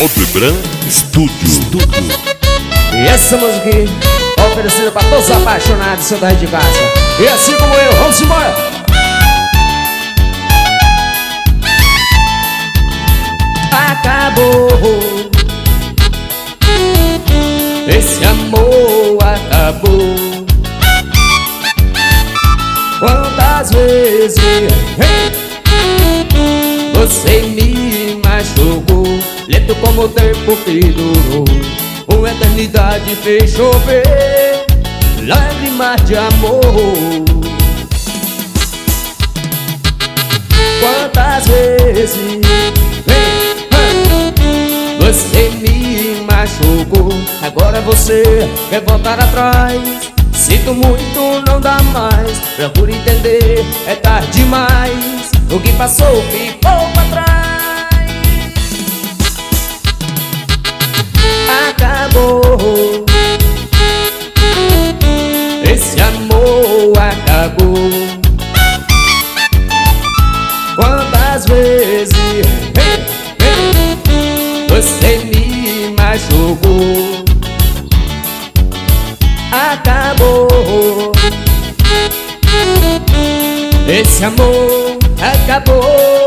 Odebran Studio. E essa música aqui oferecida pra todos os apaixonados de saudade de casa. E assim como eu, vamos embora! Acabou, esse amor acabou. Quantas vezes você me machucou, lento como o tempo que durou. Uma eternidade fez chover lágrimas de amor. Quantas vezes você me machucou, agora você quer voltar atrás. Sinto muito, não dá mais. Procure entender, é tarde demais. O que passou ficou pra trás. Acabou, esse amor acabou. Quantas vezes você me machucou, acabou, esse amor acabou.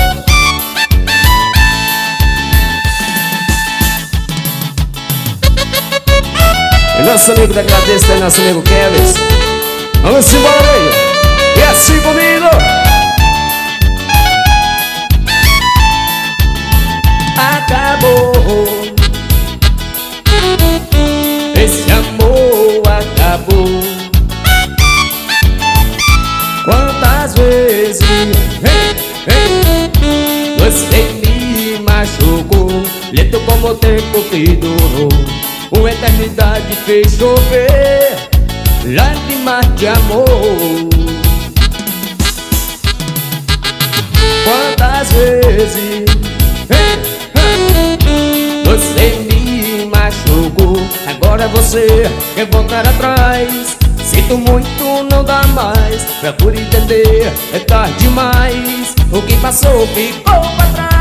E nosso amigo da Cadeça é nosso amigo Kevin. Vamos embora, velho. E assim comigo. Acabou, esse amor acabou. Quantas vezes você me machucou, lento como o tempo que durou. Uma eternidade fez chover lágrimas de amor. Quantas vezes você me machucou, agora você quer voltar atrás. Sinto muito, não dá mais. Procure entender, é tarde demais. O que passou ficou pra trás.